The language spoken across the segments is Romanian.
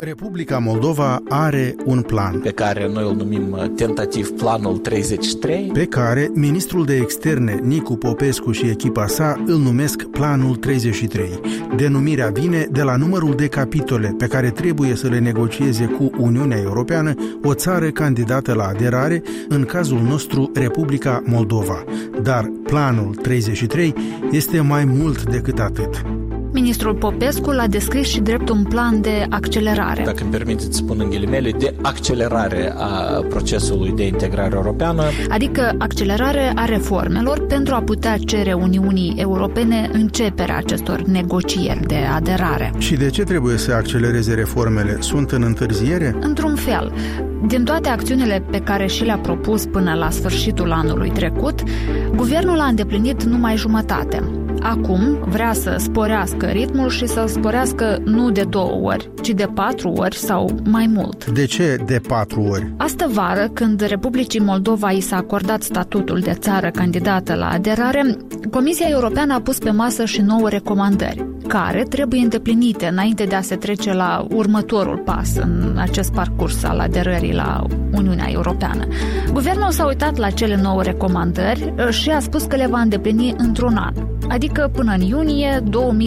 Republica Moldova are un plan pe care noi îl numim tentativ Planul 33, pe care ministrul de externe Nicu Popescu și echipa sa îl numesc Planul 33. Denumirea vine de la numărul de capitole pe care trebuie să le negocieze cu Uniunea Europeană o țară candidată la aderare, în cazul nostru Republica Moldova. Dar Planul 33 este mai mult decât atât. Ministrul Popescu l-a descris și drept un plan de accelerare. Dacă îmi permiteți să spun în ghilimele, de accelerare a procesului de integrare europeană. Adică accelerare a reformelor pentru a putea cere Uniunii Europene începerea acestor negocieri de aderare. Și de ce trebuie să accelereze reformele? Sunt în întârziere? Într-un fel. Din toate acțiunile pe care și le-a propus până la sfârșitul anului trecut, guvernul a îndeplinit numai jumătate. Acum vrea să sporească ritmul și să sporească nu de 2 ori, ci de 4 ori sau mai mult. De ce de 4 ori? Astă vară, când Republicii Moldova i s-a acordat statutul de țară candidată la aderare, Comisia Europeană a pus pe masă și 9 recomandări, care trebuie îndeplinite înainte de a se trece la următorul pas în acest parcurs al aderării la Uniunea Europeană. Guvernul s-a uitat la cele 9 recomandări și a spus că le va îndeplini într-un an, adică până în iunie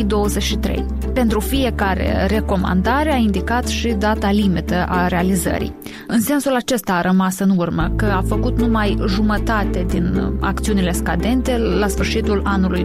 2023. Pentru fiecare recomandare a indicat și data limită a realizării. În sensul acesta a rămas în urmă, că a făcut numai jumătate din acțiunile scadente la sfârșitul anului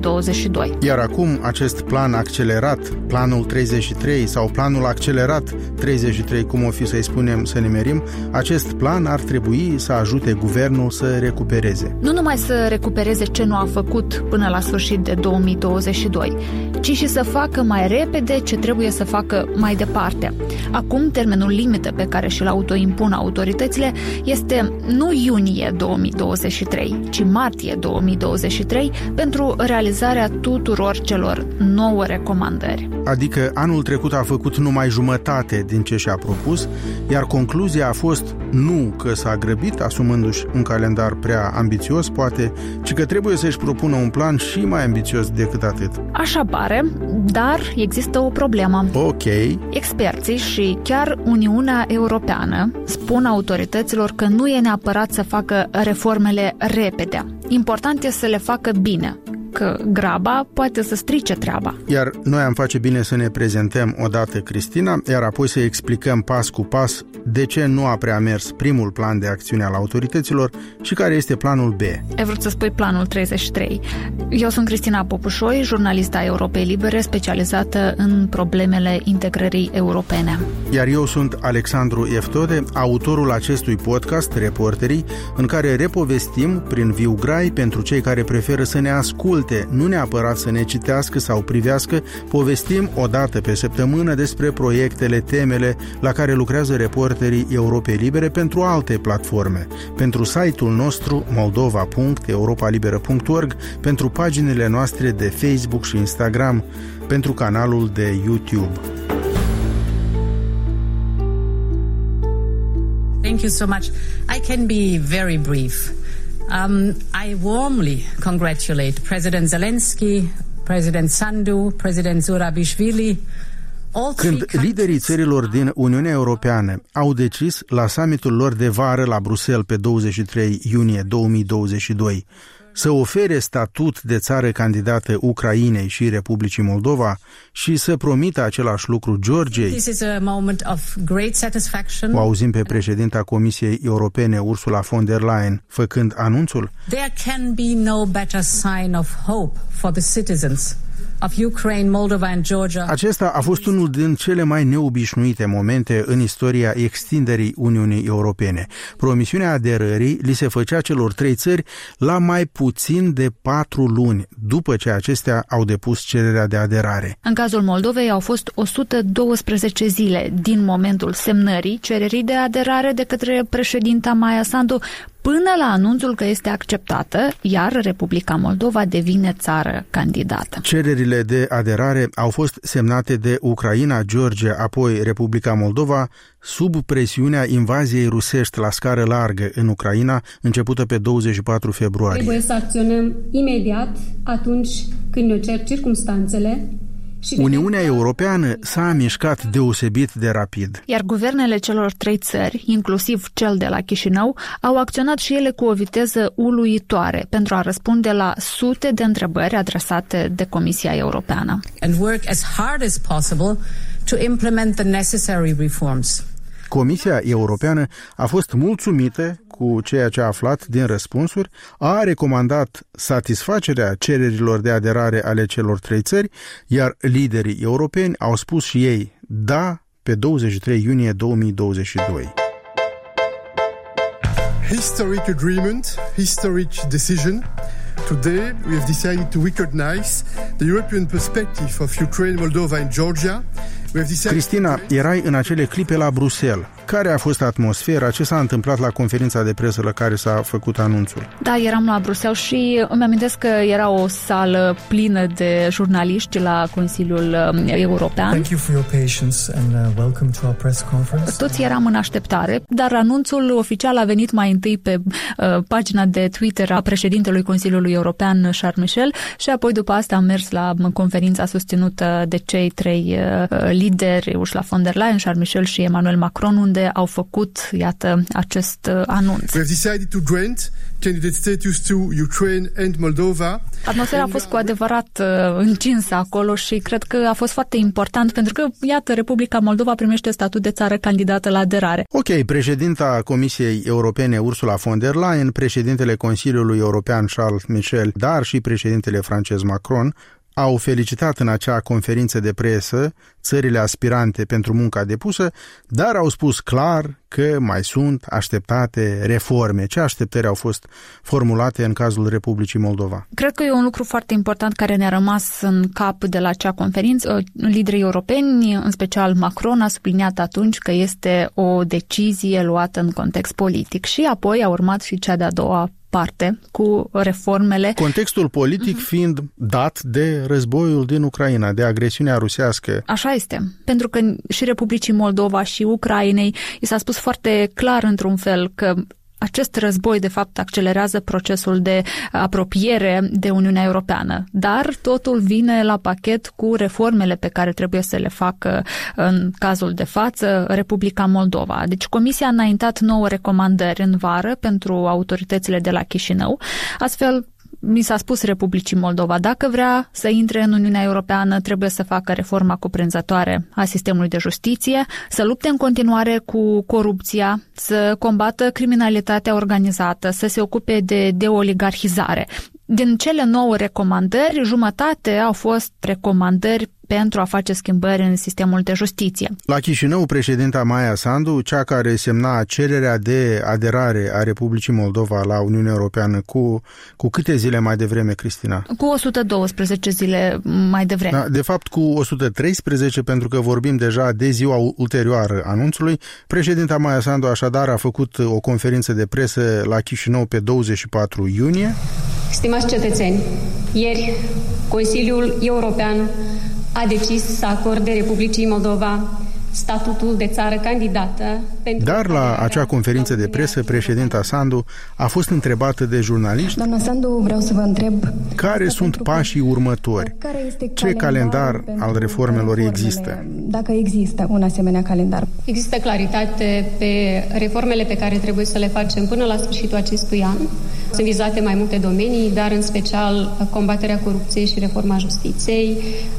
2022. Iar acum acest plan accelerat, planul 33 sau planul accelerat 33, cum o fi să-i spunem, să nimerim, acest plan ar trebui să ajute guvernul să recupereze. Nu numai să recupereze ce nu a făcut până la sfârșit de 2022, ci și să facă mai repede ce trebuie să facă mai departe. Acum, termenul limită pe care și-l autoimpun autoritățile este nu iunie 2023, ci martie 2023 pentru realizarea tuturor celor 9 recomandări. Adică anul trecut a făcut numai jumătate din ce și-a propus, iar concluzia a fost nu că s-a grăbit asumându-și un calendar prea ambițios, poate, ci că trebuie să-și propună un plan și mai ambițios decât atât. Așa pare, dar există o problemă. Ok. Experții și chiar Uniunea Europeană spun autorităților că nu e neapărat să facă reformele repede. Important e să le facă bine, că graba poate să strice treaba. Iar noi am face bine să ne prezentăm odată, Cristina, iar apoi să explicăm pas cu pas de ce nu a prea mers primul plan de acțiune al autorităților și care este planul B. Ai vrut să spui planul 33. Eu sunt Cristina Popușoi, jurnalista Europei Libere, specializată în problemele integrării europene. Iar eu sunt Alexandru Eftode, autorul acestui podcast, Reporterii, în care repovestim prin viu grai pentru cei care preferă să ne asculte, nu neapărat să ne citească sau privească, povestim o dată pe săptămână despre proiectele, temele la care lucrează reporterii Europei Libere pentru alte platforme, pentru site-ul nostru moldova.europalibera.org, pentru paginile noastre de Facebook și Instagram, pentru canalul de YouTube. Thank you so much. I can be very brief. I warmly congratulate President Zelensky, President Sandu, President Zurabishvili. Când liderii țărilor din Uniunea Europeană au decis la summitul lor de vară la Bruxelles pe 23 iunie 2022 să ofere statut de țară candidată Ucrainei și Republicii Moldova și să promită același lucru Georgiei, o auzim pe președinta Comisiei Europene Ursula von der Leyen făcând anunțul. There can be no better sign of hope for the citizens of Ukraine, Moldova and Georgia. Acesta a fost unul din cele mai neobișnuite momente în istoria extinderii Uniunii Europene. Promisiunea aderării li se făcea celor 3 țări la mai puțin de 4 luni după ce acestea au depus cererea de aderare. În cazul Moldovei au fost 112 zile din momentul semnării cererii de aderare de către președinta Maia Sandu până la anunțul că este acceptată, iar Republica Moldova devine țară candidată. Cererile de aderare au fost semnate de Ucraina, Georgia, apoi Republica Moldova, sub presiunea invaziei rusești la scară largă în Ucraina, începută pe 24 februarie. Trebuie să acționăm imediat atunci când ne cer circumstanțele Uniunea Europeană s-a mișcat deosebit de rapid. Iar guvernele celor 3 țări, inclusiv cel de la Chișinău, au acționat și ele cu o viteză uluitoare pentru a răspunde la sute de întrebări adresate de Comisia Europeană. And work as hard as possible to implement the necessary reforms. Comisia Europeană a fost mulțumită cu ceea ce a aflat din răspunsuri, a recomandat satisfacerea cererilor de aderare ale celor 3 țări, iar liderii europeni au spus și ei da pe 23 iunie 2022. Historic agreement, historic decision. Today we have decided to recognize the European perspective of Ukraine, Moldova and Georgia. Cristina, erai în acele clipe la Bruxelles. Care a fost atmosfera? Ce s-a întâmplat la conferința de presă la care s-a făcut anunțul? Da, eram la Bruxelles și îmi amintesc că era o sală plină de jurnaliști la Consiliul European. Thank you for your patience and welcome to our press conference. Toți eram în așteptare, dar anunțul oficial a venit mai întâi pe pagina de Twitter a președintelui Consiliului European, Charles Michel, și apoi după asta am mers la conferința susținută de cei 3 lideri, Ursula von der Leyen, Charles Michel și Emmanuel Macron, unde au făcut, iată, acest anunț. We have decided to grant candidate status to Ukraine and Moldova. Atmosfera a fost cu adevărat încinsă acolo și cred că a fost foarte important pentru că, iată, Republica Moldova primește statut de țară candidată la aderare. Ok, președinta Comisiei Europene Ursula von der Leyen, președintele Consiliului European Charles Michel, dar și președintele francez Macron au felicitat în acea conferință de presă țările aspirante pentru munca depusă, dar au spus clar că mai sunt așteptate reforme. Ce așteptări au fost formulate în cazul Republicii Moldova? Cred că e un lucru foarte important care ne-a rămas în cap de la acea conferință. Liderii europeni, în special Macron, a subliniat atunci că este o decizie luată în context politic și apoi a urmat și cea de-a doua parte cu reformele. Contextul politic fiind dat de războiul din Ucraina, de agresiunea rusească. Așa este, pentru că și Republicii Moldova și Ucrainei i s-a spus foarte clar într-un fel că acest război, de fapt, accelerează procesul de apropiere de Uniunea Europeană, dar totul vine la pachet cu reformele pe care trebuie să le facă în cazul de față Republica Moldova. Deci Comisia a înaintat 9 recomandări în vară pentru autoritățile de la Chișinău, astfel mi s-a spus Republicii Moldova, dacă vrea să intre în Uniunea Europeană, trebuie să facă reforma cuprinzătoare a sistemului de justiție, să lupte în continuare cu corupția, să combată criminalitatea organizată, să se ocupe de deoligarhizare. Din cele 9 recomandări, jumătate au fost recomandări pentru a face schimbări în sistemul de justiție. La Chișinău, președinta Maia Sandu, cea care semna cererea de aderare a Republicii Moldova la Uniunea Europeană cu câte zile mai devreme, Cristina? Cu 112 zile mai devreme. Da, de fapt, cu 113, pentru că vorbim deja de ziua ulterioară anunțului. Președinta Maia Sandu, așadar, a făcut o conferință de presă la Chișinău pe 24 iunie. Stimați cetățeni, ieri Consiliul European a decis să acorde Republicii Moldova statutul de țară candidată. Dar la acea conferință de presă, președinta Sandu a fost întrebată de jurnaliști. Doamna Sandu, vreau să vă întreb care sunt pașii următori? Ce calendar al reformelor există? Dacă există un asemenea calendar. Există claritate pe reformele pe care trebuie să le facem până la sfârșitul acestui an. Sunt vizate mai multe domenii, dar în special combaterea corupției și reforma justiției,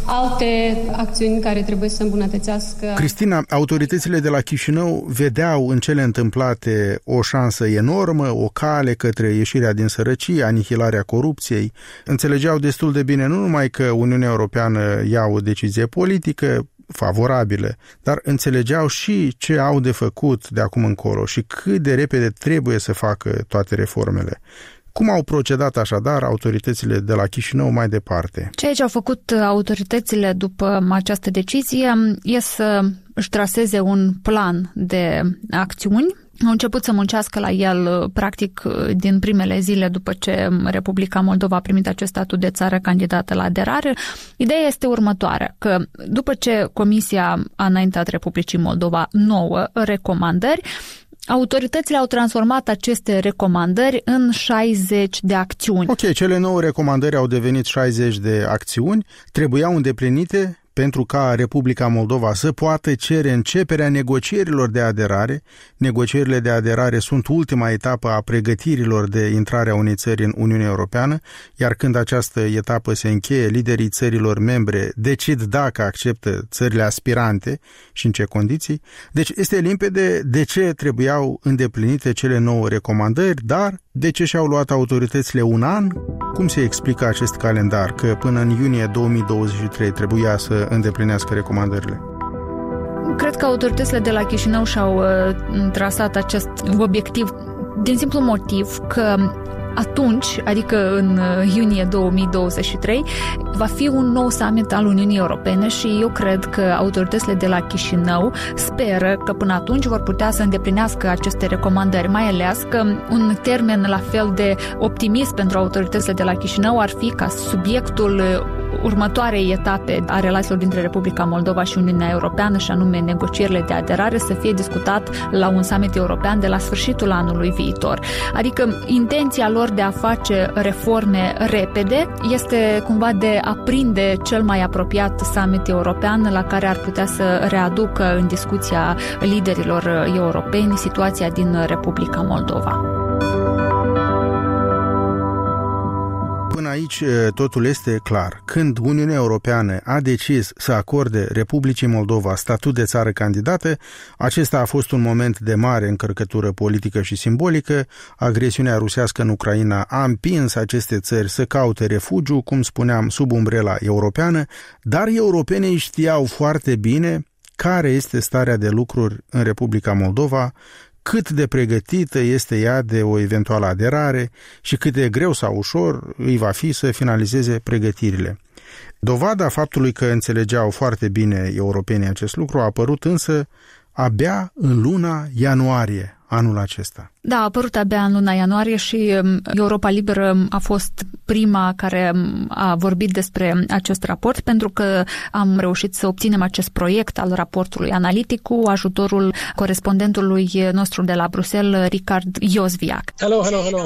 alte acțiuni care trebuie să îmbunătățească. Cristina, autoritățile de la Chișinău vedeau în cele întâmplate o șansă enormă, o cale către ieșirea din sărăcie, anihilarea corupției. Înțelegeau destul de bine nu numai că Uniunea Europeană ia o decizie politică favorabilă, dar înțelegeau și ce au de făcut de acum încolo și cât de repede trebuie să facă toate reformele. Cum au procedat așadar autoritățile de la Chișinău mai departe? Ceea ce au făcut autoritățile după această decizie e să își traseze un plan de acțiuni. Au început să muncească la el, practic, din primele zile după ce Republica Moldova a primit acest statut de țară candidată la aderare. Ideea este următoarea, că după ce Comisia a înaintat Republicii Moldova 9 recomandări, autoritățile au transformat aceste recomandări în 60 de acțiuni. Ok, cele 9 recomandări au devenit 60 de acțiuni, trebuiau îndeplinite pentru ca Republica Moldova să poată cere începerea negocierilor de aderare. Negocierile de aderare sunt ultima etapă a pregătirilor de intrare a unei țări în Uniunea Europeană, iar când această etapă se încheie, liderii țărilor membre decid dacă acceptă țările aspirante și în ce condiții. Deci este limpede de ce trebuiau îndeplinite cele 9 recomandări, dar de ce și-au luat autoritățile un an? Cum se explică acest calendar, că până în iunie 2023 trebuia să îndeplinească recomandările? Cred că autoritățile de la Chișinău și-au trasat acest obiectiv din simplu motiv că atunci, adică în iunie 2023, va fi un nou summit al Uniunii Europene și eu cred că autoritățile de la Chișinău speră că până atunci vor putea să îndeplinească aceste recomandări, mai ales că un termen la fel de optimist pentru autoritățile de la Chișinău ar fi ca subiectul următoarei etape a relațiilor dintre Republica Moldova și Uniunea Europeană, și anume negocierile de aderare, să fie discutat la un summit european de la sfârșitul anului viitor. Adică intenția lor de a face reforme repede este cumva de a prinde cel mai apropiat summit european la care ar putea să readucă în discuția liderilor europeni situația din Republica Moldova. Până aici totul este clar. Când Uniunea Europeană a decis să acorde Republicii Moldova statut de țară candidată, acesta a fost un moment de mare încărcătură politică și simbolică. Agresiunea rusească în Ucraina a împins aceste țări să caute refugiu, cum spuneam, sub umbrela europeană, dar europenii știau foarte bine care este starea de lucruri în Republica Moldova, cât de pregătită este ea de o eventuală aderare și cât de greu sau ușor îi va fi să finalizeze pregătirile. Dovada faptului că înțelegeau foarte bine europenii acest lucru a apărut însă abia în luna ianuarie anul acesta. Da, a apărut abia în luna ianuarie și Europa Liberă a fost prima care a vorbit despre acest raport, pentru că am reușit să obținem acest proiect al raportului analitic cu ajutorul corespondentului nostru de la Bruxelles, Richard Iosviac. Hello.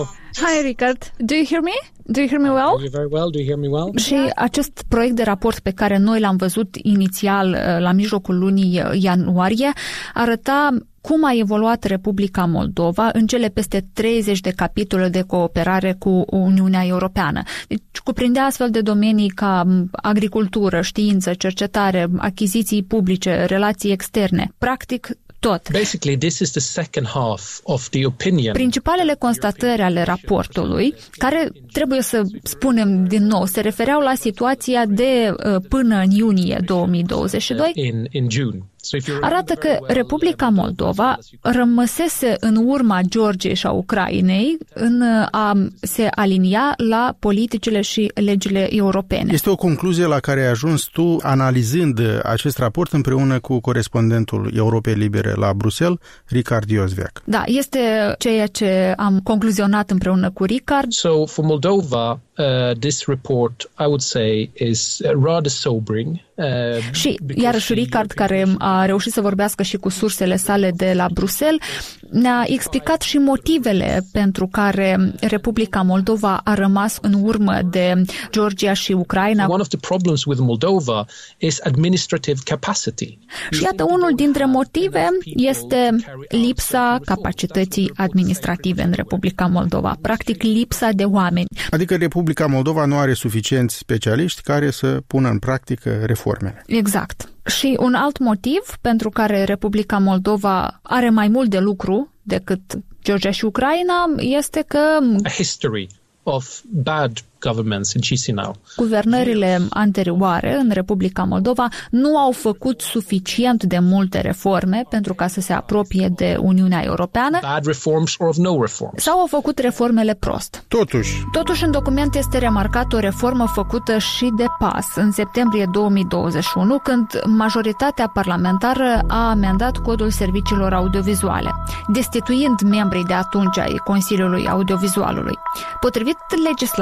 Hi, Richard. Do you hear me? Do you hear me well? I hear you very well. Do you hear me well? Și acest proiect de raport pe care noi l-am văzut inițial la mijlocul lunii ianuarie arăta cum a evoluat Republica Moldova în cele peste 30 de capitole de cooperare cu Uniunea Europeană. Deci cuprindea astfel de domenii ca agricultură, știință, cercetare, achiziții publice, relații externe. Practic, tot. Basically, this is the second half of the opinion. Principalele constatări ale raportului, care, trebuie să spunem din nou, se refereau la situația de până în iunie 2022, in June. arată că Republica Moldova rămăsese în urma Georgiei și a Ucrainei în a se alinia la politicile și legile europene. Este o concluzie la care ai ajuns tu analizând acest raport împreună cu corespondentul Europei Libere la Bruxelles, Richard Iosviac. Da, este ceea ce am concluzionat împreună cu Richard. So for Moldova, this report, I would say, is rather sobering. Și iarăși Richard, care a reușit să vorbească și cu sursele sale de la Bruxelles, ne-a explicat și motivele pentru care Republica Moldova a rămas în urmă de Georgia și Ucraina. One of the problems with Moldova is administrative capacity. Și iată, unul dintre motive este lipsa capacității administrative în Republica Moldova, practic lipsa de oameni. Adică Republica Moldova nu are suficienți specialiști care să pună în practică reformele. Exact. Și un alt motiv pentru care Republica Moldova are mai mult de lucru decât Georgia și Ucraina este că a history of bad governments in Chisinau. Guvernările anterioare în Republica Moldova nu au făcut suficient de multe reforme pentru ca să se apropie de Uniunea Europeană. Bad reforms or of no reforms. Sau au făcut reformele prost. Totuși, în document este remarcat o reformă făcută și de PAS în septembrie 2021, când majoritatea parlamentară a amendat codul serviciilor audiovizuale, destituind membrii de atunci ai Consiliului Audiovizualului. Potrivit legislației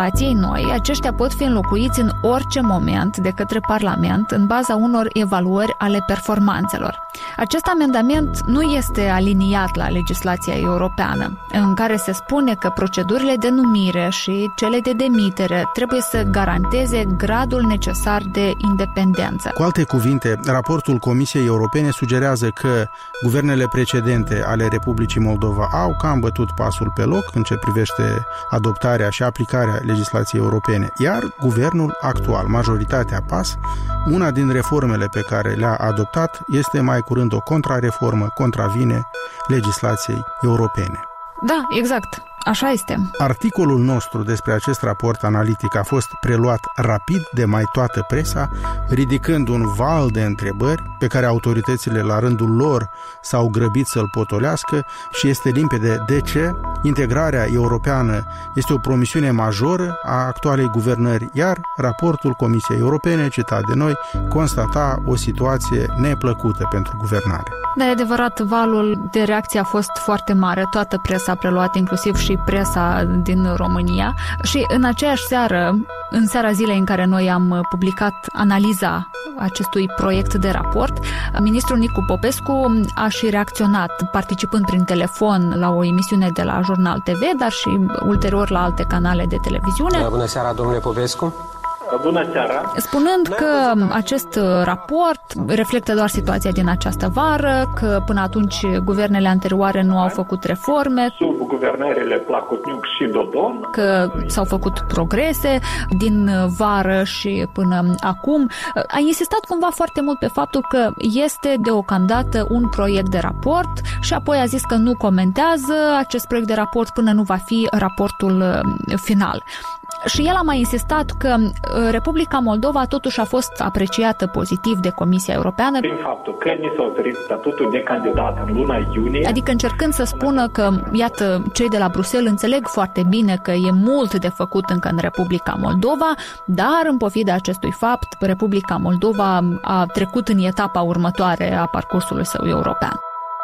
noi, aceștia pot fi înlocuiți în orice moment de către Parlament în baza unor evaluări ale performanțelor. Acest amendament nu este aliniat la legislația europeană, în care se spune că procedurile de numire și cele de demitere trebuie să garanteze gradul necesar de independență. Cu alte cuvinte, raportul Comisiei Europene sugerează că guvernele precedente ale Republicii Moldova au cam bătut pasul pe loc în ce privește adoptarea și aplicarea legislației europene, iar guvernul actual, majoritatea PAS, una din reformele pe care le-a adoptat este mai curând o contrareformă, contravine legislației europene. Da, exact. Așa este. Articolul nostru despre acest raport analitic a fost preluat rapid de mai toată presa, ridicând un val de întrebări pe care autoritățile la rândul lor s-au grăbit să-l potolească și este limpede de ce integrarea europeană este o promisiune majoră a actualei guvernări, iar raportul Comisiei Europene, citat de noi, constata o situație neplăcută pentru guvernare. Da, e adevărat, valul de reacție a fost foarte mare, toată presa a preluat, inclusiv și presa din România, și în aceeași seară, în seara zilei în care noi am publicat analiza acestui proiect de raport, ministrul Nicu Popescu a și reacționat, participând prin telefon la o emisiune de la Jurnal TV, dar și ulterior la alte canale de televiziune. Bună seara, domnule Popescu! Bună seara! Spunând că acest raport reflectă doar situația din această vară, că până atunci guvernele anterioare nu au făcut reforme, sub guvernările Plahotniuc și Dodon, că s-au făcut progrese din vară și până acum. A insistat cumva foarte mult pe faptul că este deocamdată un proiect de raport și apoi a zis că nu comentează acest proiect de raport până nu va fi raportul final. Și el a mai insistat că Republica Moldova totuși a fost apreciată pozitiv de Comisia Europeană prin faptul că ni s-a oferit statutul de candidat în luna iunie. Adică încercând să spună că, iată, cei de la Bruxelles înțeleg foarte bine că e mult de făcut încă în Republica Moldova, dar în pofida acestui fapt, Republica Moldova a trecut în etapa următoare a parcursului său european.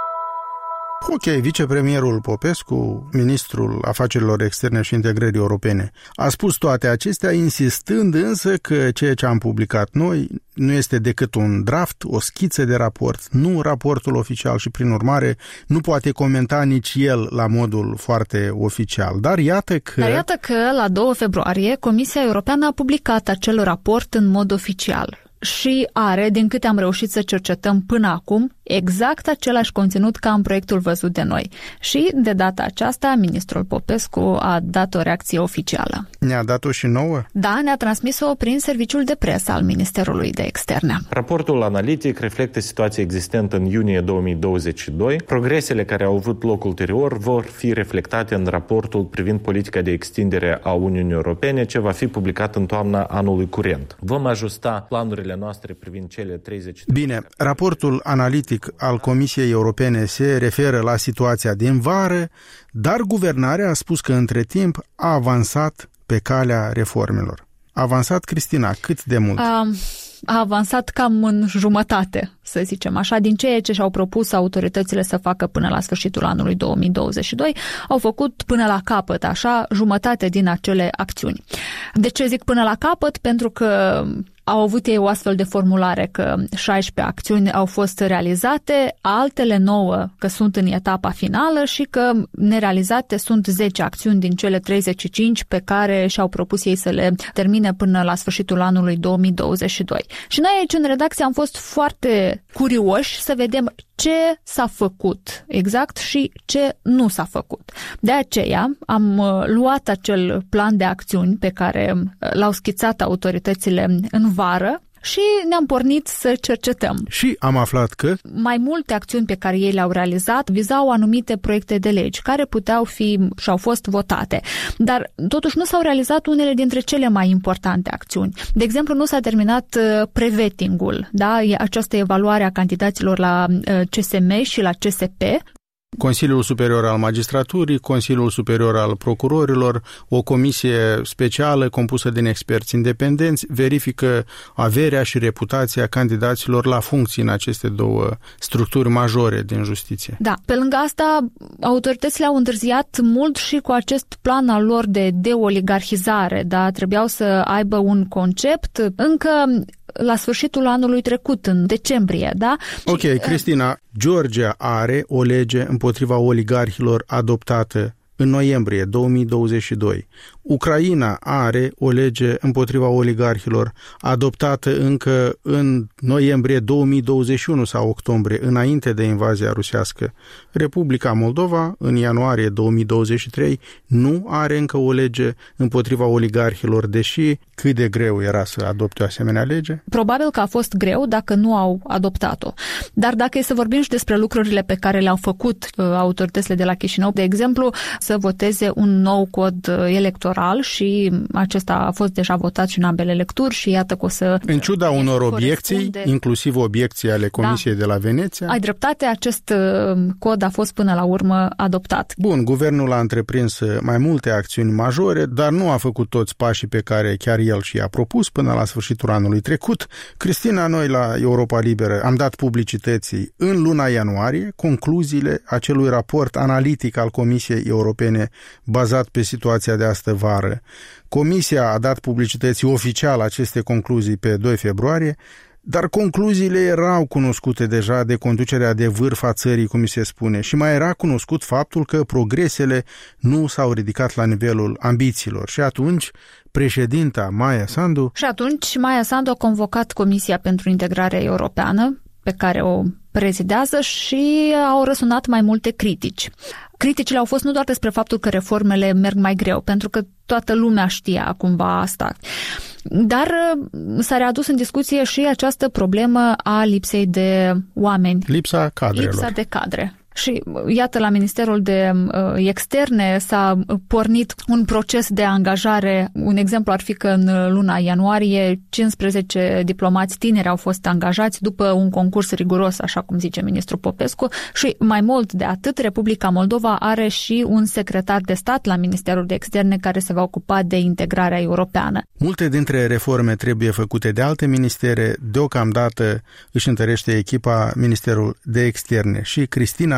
Ok, vicepremierul Popescu, ministrul afacerilor externe și integrării europene, a spus toate acestea, insistând însă că ceea ce am publicat noi nu este decât un draft, o schiță de raport, nu raportul oficial și, prin urmare, nu poate comenta nici el la modul foarte oficial. Dar iată că la 2 februarie Comisia Europeană a publicat acel raport în mod oficial. Și are, din câte am reușit să cercetăm până acum, exact același conținut ca în proiectul văzut de noi. Și, de data aceasta, ministrul Popescu a dat o reacție oficială. Ne-a dat-o și nouă? Da, ne-a transmis-o prin serviciul de presă al Ministerului de Externe. Raportul analitic reflectă situația existentă în iunie 2022. Progresele care au avut loc ulterior vor fi reflectate în raportul privind politica de extindere a Uniunii Europene, ce va fi publicat în toamna anului curent. Vom ajusta planurile noastre privind cele 30... Bine, raportul analitic al Comisiei Europene se referă la situația din vară, dar guvernarea a spus că între timp a avansat pe calea reformelor. A avansat, Cristina, cât de mult? A avansat cam în jumătate, să zicem așa, din ceea ce și-au propus autoritățile să facă până la sfârșitul anului 2022, au făcut până la capăt, așa, jumătate din acele acțiuni. De ce zic până la capăt? Pentru că au avut ei o astfel de formulare că 16 acțiuni au fost realizate, altele 9 că sunt în etapa finală și că nerealizate sunt 10 acțiuni din cele 35 pe care și-au propus ei să le termine până la sfârșitul anului 2022. Și noi aici în redacție am fost foarte curioși să vedem ce s-a făcut exact și ce nu s-a făcut. De aceea am luat acel plan de acțiuni pe care l-au schițat autoritățile în vară și ne-am pornit să cercetăm. Și am aflat că mai multe acțiuni pe care ei le-au realizat vizau anumite proiecte de legi care puteau fi și au fost votate. Dar totuși nu s-au realizat unele dintre cele mai importante acțiuni. De exemplu, nu s-a terminat pre-vetting-ul, da? Această evaluare a candidaților la CSM și la CSP. Consiliul Superior al Magistraturii, Consiliul Superior al Procurorilor, o comisie specială compusă din experți independenți verifică averea și reputația candidaților la funcții în aceste două structuri majore din justiție. Da, pe lângă asta, autoritățile au întârziat mult și cu acest plan al lor de deoligarhizare, da? Trebuiau să aibă un concept încă la sfârșitul anului trecut, în decembrie, da? Ok, Cristina, Georgia are o lege împotriva oligarhilor adoptată în noiembrie 2022. Ucraina are o lege împotriva oligarhilor adoptată încă în noiembrie 2021 sau octombrie, înainte de invazia rusească. Republica Moldova, în ianuarie 2023, nu are încă o lege împotriva oligarhilor, deși cât de greu era să adopte o asemenea lege? Probabil că a fost greu dacă nu au adoptat-o. Dar dacă e să vorbim și despre lucrurile pe care le-au făcut autoritățile de la Chișinău, de exemplu, să voteze un nou cod electoral și acesta a fost deja votat și în ambele lecturi și iată că o să... În ciuda unor obiecții, inclusiv obiecții ale Comisiei de la Veneția. Ai dreptate, acest cod a fost până la urmă adoptat. Bun, guvernul a întreprins mai multe acțiuni majore, dar nu a făcut toți pașii pe care chiar el și i-a propus până la sfârșitul anului trecut. Cristina, noi la Europa Liberă am dat publicității în luna ianuarie concluziile acelui raport analitic al Comisiei Europene bazat pe situația de astă vară. Comisia a dat publicității oficial aceste concluzii pe 2 februarie, dar concluziile erau cunoscute deja de conducerea de vârf a țării, cum se spune, și mai era cunoscut faptul că progresele nu s-au ridicat la nivelul ambițiilor. Și atunci președinta Maia Sandu a convocat Comisia pentru Integrare Europeană, pe care o prezidează, și au răsunat mai multe critici. Criticile au fost nu doar despre faptul că reformele merg mai greu, pentru că toată lumea știa cumva asta, dar s-a readus în discuție și această problemă a lipsei de oameni. Lipsa de cadre. Și iată, la Ministerul de Externe s-a pornit un proces de angajare. Un exemplu ar fi că în luna ianuarie 15 diplomați tineri au fost angajați după un concurs riguros, așa cum zice ministrul Popescu, și mai mult de atât, Republica Moldova are și un secretar de stat la Ministerul de Externe care se va ocupa de integrarea europeană. Multe dintre reforme trebuie făcute de alte ministere. Deocamdată își întărește echipa Ministerul de Externe. Și Cristina,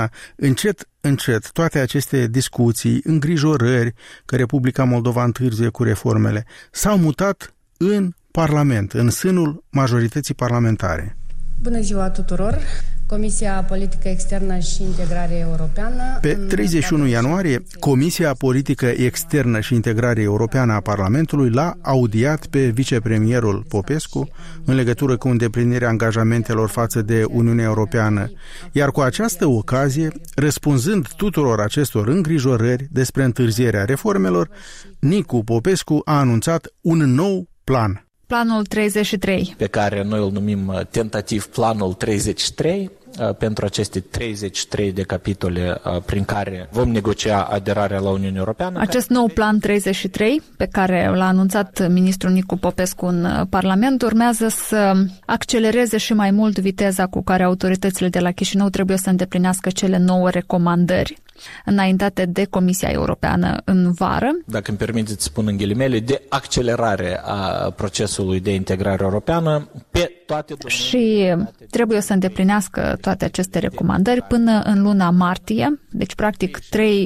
încet, toate aceste discuții, îngrijorări că Republica Moldova întârzie cu reformele, s-au mutat în Parlament, în sânul majorității parlamentare. Bună ziua tuturor! Comisia Politică Externă și Integrare Europeană. Pe 31 ianuarie, Comisia Politică Externă și Integrare Europeană a Parlamentului l-a audiat pe vicepremierul Popescu în legătură cu îndeplinirea angajamentelor față de Uniunea Europeană. Iar cu această ocazie, răspunzând tuturor acestor îngrijorări despre întârzierea reformelor, Nicu Popescu a anunțat un nou plan. Planul 33. Pe care noi îl numim tentativ Planul 33, pentru aceste 33 de capitole prin care vom negocia aderarea la Uniunea Europeană. Acest nou Plan 33, pe care l-a anunțat ministrul Nicu Popescu în Parlament, urmează să accelereze și mai mult viteza cu care autoritățile de la Chișinău trebuie să îndeplinească cele 9 recomandări înaintate de Comisia Europeană în vară. Dacă îmi permiteți să spun în ghilimele, de accelerare a procesului de integrare europeană pe toate domeniile. Și trebuie să îndeplinească toate aceste recomandări până în luna martie, deci practic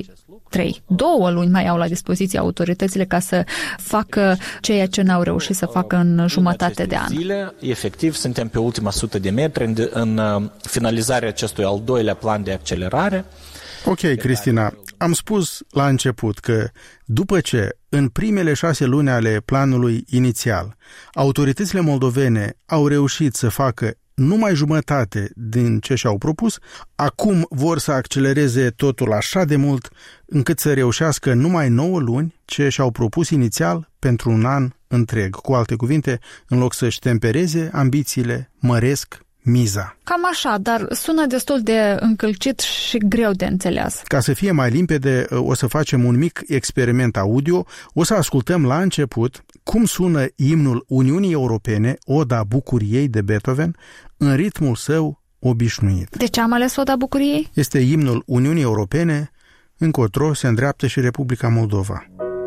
2 luni mai au la dispoziție autoritățile ca să facă ceea ce n-au reușit să facă în jumătate de an. Zile, efectiv, suntem pe ultima 100 de metri în finalizarea acestui al doilea plan de accelerare. Ok, Cristina, am spus la început că după ce în primele 6 luni ale planului inițial autoritățile moldovene au reușit să facă numai jumătate din ce și-au propus, acum vor să accelereze totul așa de mult încât să reușească numai 9 luni ce și-au propus inițial pentru un an întreg. Cu alte cuvinte, în loc să-și tempereze ambițiile, măresc miza. Cam așa, dar sună destul de încălcit și greu de înțeles. Ca să fie mai limpede, o să facem un mic experiment audio. O să ascultăm la început cum sună imnul Uniunii Europene, Oda Bucuriei de Beethoven, în ritmul său obișnuit. De ce am ales Oda Bucuriei? Este imnul Uniunii Europene, încotro se îndreaptă și Republica Moldova.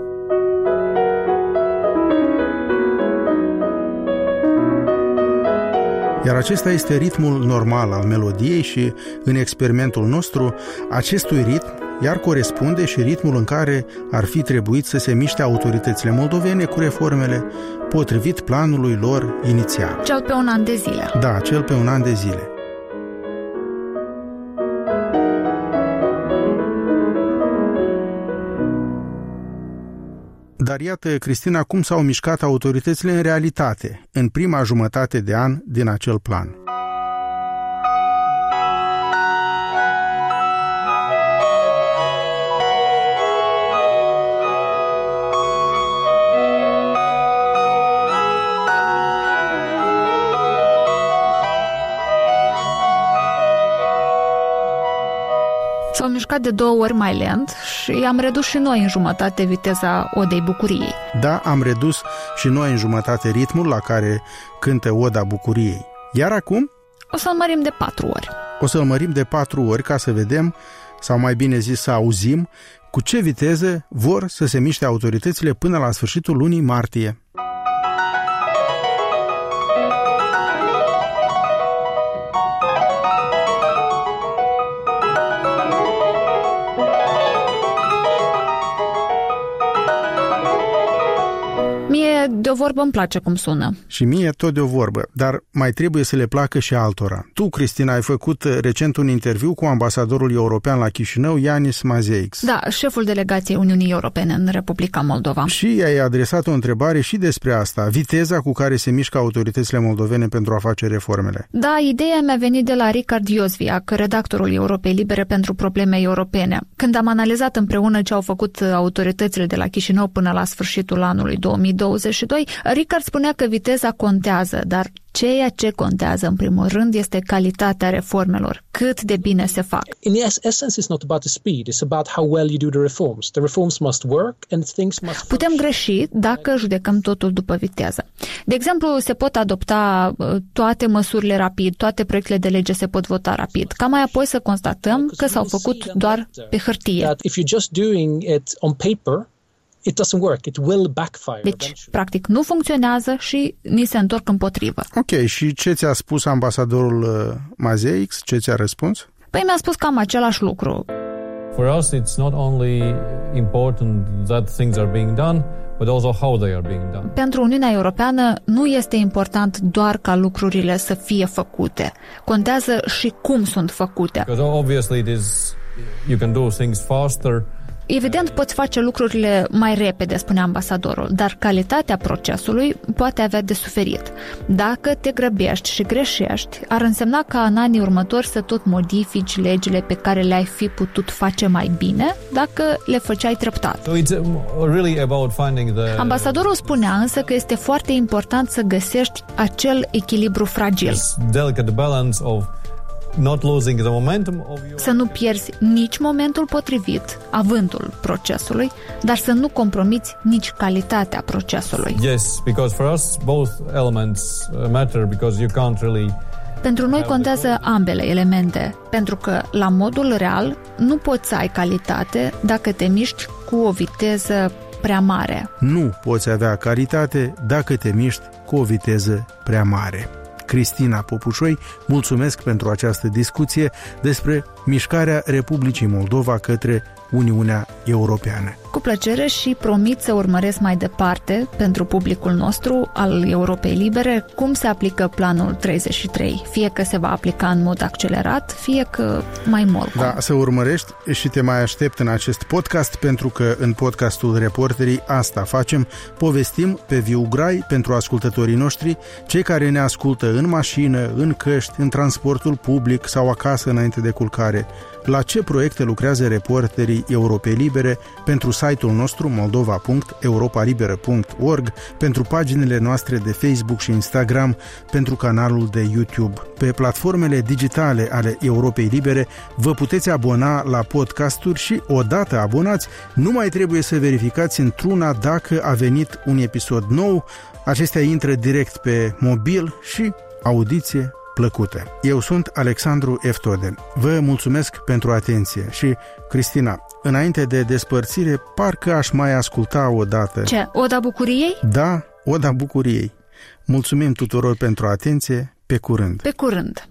Iar acesta este ritmul normal al melodiei și, în experimentul nostru, acestui ritm iar corespunde și ritmul în care ar fi trebuit să se miște autoritățile moldovene cu reformele, potrivit planului lor inițial. Cel pe un an de zile. Da, cel pe un an de zile. Dar iată, Cristina, cum s-au mișcat autoritățile în realitate, în prima jumătate de an din acel plan. S-au mișcat de 2 ori mai lent și am redus și noi în jumătate viteza Odei Bucuriei. Da, am redus și noi în jumătate ritmul la care cântă Oda Bucuriei. Iar acum? O să-l mărim de 4 ori. O să-l mărim de 4 ori ca să vedem, sau mai bine zis să auzim, cu ce viteză vor să se miște autoritățile până la sfârșitul lunii martie. De o vorbă îmi place cum sună. Și mie tot de o vorbă, dar mai trebuie să le placă și altora. Tu, Cristina, ai făcut recent un interviu cu ambasadorul european la Chișinău, Yanis Mazeiks. Da, șeful delegației Uniunii Europene în Republica Moldova. Și i-ai adresat o întrebare și despre asta, viteza cu care se mișcă autoritățile moldovene pentru a face reformele. Da, ideea mi-a venit de la Richard Iosviac, redactorul Europei Libere pentru probleme europene. Când am analizat împreună ce au făcut autoritățile de la Chișinău până la sfârșitul anului 2022, Richard spunea că viteza contează, dar ceea ce contează în primul rând este calitatea reformelor, cât de bine se fac. In essence, it's not about the speed, it's about how well you do the reforms. The reforms must work and things must. Putem greși dacă judecăm totul după viteză. De exemplu, se pot adopta toate măsurile rapid, toate proiectele de lege se pot vota rapid, ca mai apoi să constatăm că s-au făcut doar pe hârtie. If you're just doing it on paper, it doesn't work. It will backfire. Deci, practic, nu funcționează și ni se întorc împotrivă. Ok, și ce ți-a spus ambasadorul Mazeiks? Ce ți-a răspuns? Păi mi-a spus cam același lucru. For us, it's not only important that things are being done, but also how they are being done. Pentru Uniunea Europeană nu este important doar ca lucrurile să fie făcute. Contează și cum sunt făcute. Because obviously it is, you can do things faster. Evident, poți face lucrurile mai repede, spune ambasadorul, dar calitatea procesului poate avea de suferit. Dacă te grăbești și greșești, ar însemna ca în anii următori să tot modifici legile pe care le-ai fi putut face mai bine dacă le făceai treptat. So it's really about finding the... Ambasadorul spunea însă că este foarte important să găsești acel echilibru fragil. Delicate balance of not losing the momentum of your... Să nu pierzi nici momentul potrivit, avântul procesului, dar să nu compromiți nici calitatea procesului. Yes, because for us both elements matter because you can't really... Pentru noi contează ambele elemente, pentru că la modul real nu poți să ai calitate dacă te miști cu o viteză prea mare. Nu poți avea calitate dacă te miști cu o viteză prea mare. Cristina Popușoi, mulțumesc pentru această discuție despre mișcarea Republicii Moldova către Uniunea Europeană. Cu plăcere și promit să urmăresc mai departe pentru publicul nostru al Europei Libere cum se aplică planul 33, fie că se va aplica în mod accelerat, fie că mai mult. Da, să urmărești și te mai aștept în acest podcast, pentru că în podcastul Reporterii asta facem, povestim pe viu grai pentru ascultătorii noștri, cei care ne ascultă în mașină, în căști, în transportul public sau acasă înainte de culcare. La ce proiecte lucrează Reporterii Europei Libere pentru site-ul nostru moldova.europalibera.org, pentru paginile noastre de Facebook și Instagram, pentru canalul de YouTube. Pe platformele digitale ale Europei Libere vă puteți abona la podcasturi și, odată abonați, nu mai trebuie să verificați într-una dacă a venit un episod nou. Acestea intră direct pe mobil și audiție plăcută. Eu sunt Alexandru Eftode. Vă mulțumesc pentru atenție și, Cristina, înainte de despărțire, parcă aș mai asculta o dată. Ce? Oda Bucuriei? Da, Oda Bucuriei. Mulțumim tuturor pentru atenție. Pe curând! Pe curând!